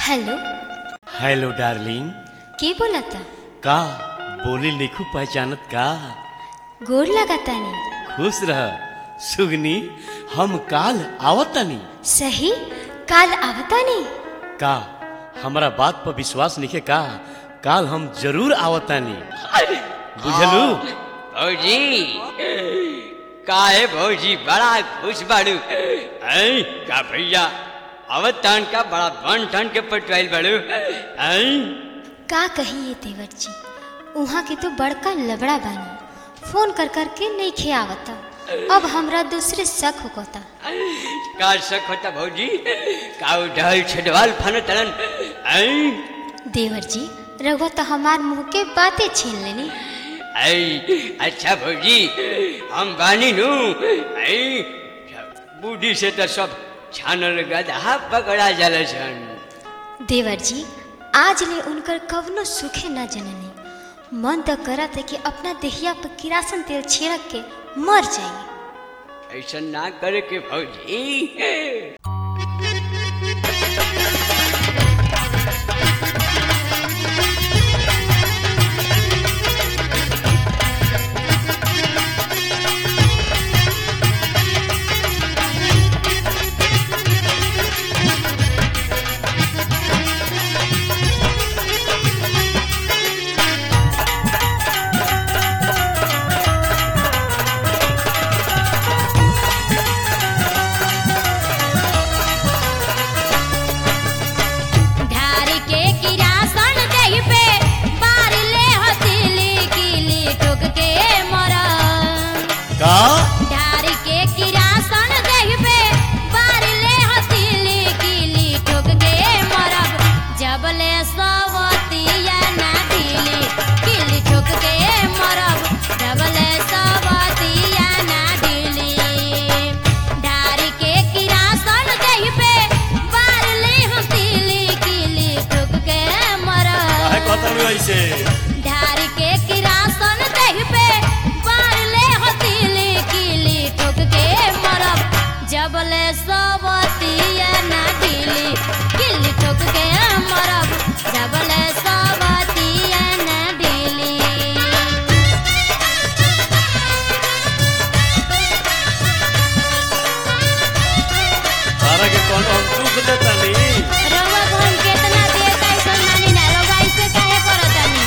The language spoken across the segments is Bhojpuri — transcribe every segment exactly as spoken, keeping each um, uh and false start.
Hello hello darling. के बोला था? का बोली लिखू पहचानत का? गोर लगाता नहीं। खुश रह सुगनी, हम काल आवतानी। सही काल आवता नहीं। का हमारा बात पर विश्वास नहीं का? काल हम जरूर आवतानी, बुझलू? भौजी काहे भौजी बड़ा खुश बाड़ू? ऐ का भैया अवतान का बड़ा बन ठन के पटवाइल बाड़ू। ऐ का कहिए देवर जी, उहाँ के तो बड़का लबड़ा बानी, फोन कर कर के नहीं खे आवता। अब हमरा दूसरे शक होता। का शक होता भौजी? का ढल छडवाल फन तरन? ऐ देवर जी रघुआ तो हमार मुंह के बातें छीन लेनी। ऐ अच्छा भौजी हम बानी नू। ऐ बूढ़ी से तो सब छानल गधा पकड़ा जाला छन। देवर जी आज ले उनकर कवनो सुखे न जननी, मन तो करा था कि अपना देहिया पर किरासन तेल छिड़क के मर जाइए। ऐसा ना करे के भौजी। ढारी के किरासन देह पे बार ले हथेली किली ठोक के मरब, जबले सबतिया ना ढीली किली ठोक के मरब, जबले सबतिया ना ढीली। तारा के कौन हम चूक देता नहीं। रवा हम कितना देर का ऐसा मानी ना, रवा ऐसे काहे करतानी?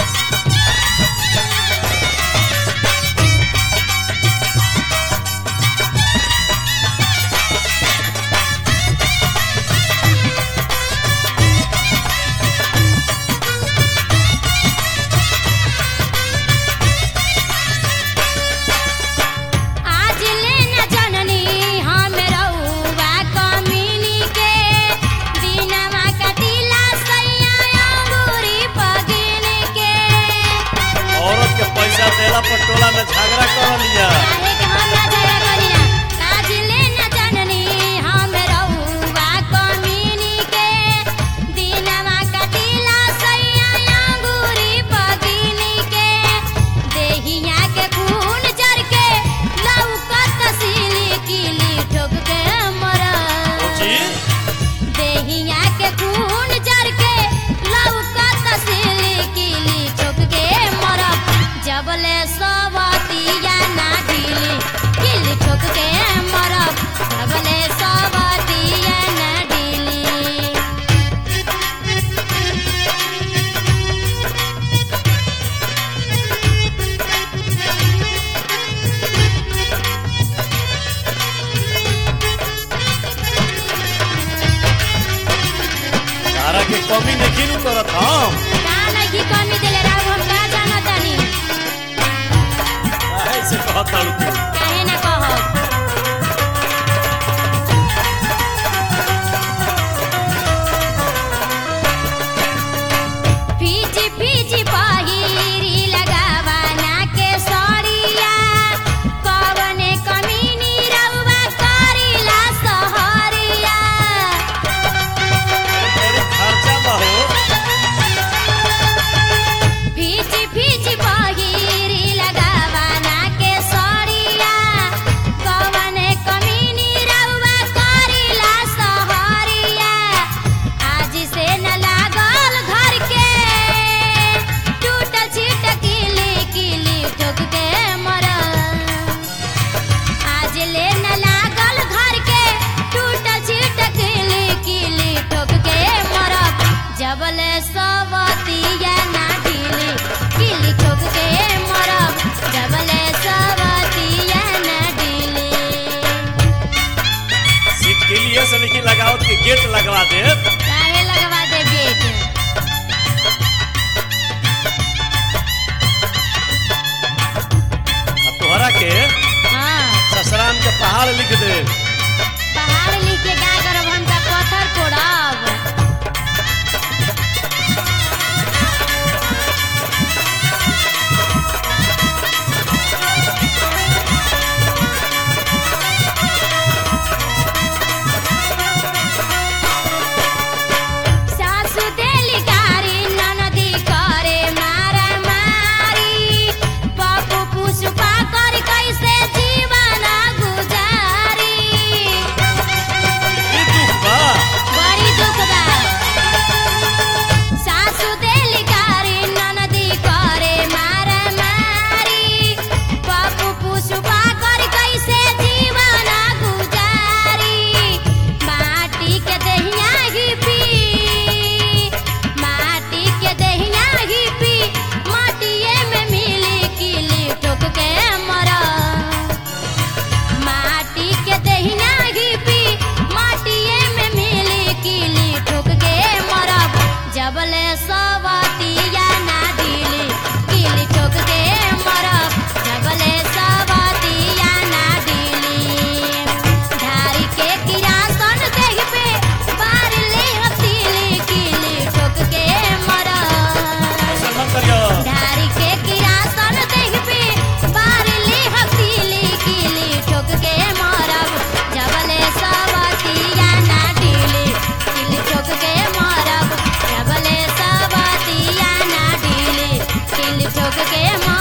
आज ले न जननी हम रउवा कमीनी के, दिनवा कटिला सैया अंगूरी पगिन के। औरत के पैसा देला पर टोला में झगड़ा कर लिया। काहे के हम ना झगड़ा करी ना? आज ले न जननी हम रउवा कमीनी के, दिनवा कटिला सैया अंगूरी पगिन के। देहिया के खून जर के लौकत सिली किली ठोक के मरब, जी देहिया के खून जर के लौकत सिली किली ठोक के मरब, जबले सबतिया ना ढीली किली ठोक के मरब, जबले सबतिया ना ढीली। तारा के कमी नहीं नु करत हम। का नहीं कमी देले राव हम का जानतानी? काहे से कहत तालू तू? काहे ना कहब? फीजी फीजी पहिरी लगावाना के सरिया, कवने कमीनी रउवा करिला सहरिया। तेरे खर्चा बहो। फीजी फीजी पहिरी लगावाना के सरिया, ले न लागल घर के टूटल छिटक किली किली ठोक के मरब जबले सवतिया ना ढीली किली ठोक के मरब जबले सवतिया ना ढीली। सीट के लिए से नहीं लगाओ कि गेट लगवा दे। काहे लगवा दे गेट? तोहरा के हाँ ससराम के पहाड़ लिख दे। पहाड़ लिख के क्या करब हम का पत्थर फोड़ब। सासु देली गारी ननदी करे मारा मारी पप्पू पुष्पा कर कैसे जीवन गुजारी। ई दुख बा बड़ी दुख बा। सासु देली गारी ननदी करे मारा मारी पप्पू पुष्पा कर कैसे जीवन गुजारी। माटी के दहिया ही पी माटी के दहिया ही पी माटिए में मिली किली ठोक के मरा माटी के दहिया ही पी माटिए में मिली किली ठोक के मरब जबले सवतिया ना ढीली किली ठोक के मरब जबले सवतिया ना ढीली। धारी के किरासन देह पे बार ले हथीली किली ठोक के मरब ऐसा मत करियो। धारी के किरासन देह पे बार ले हथीली किली ठोक के मरब जबले सवतिया ना ढीली किली ठोक के मरब जबले सवतिया ना ढीली किली ठोक के मरब।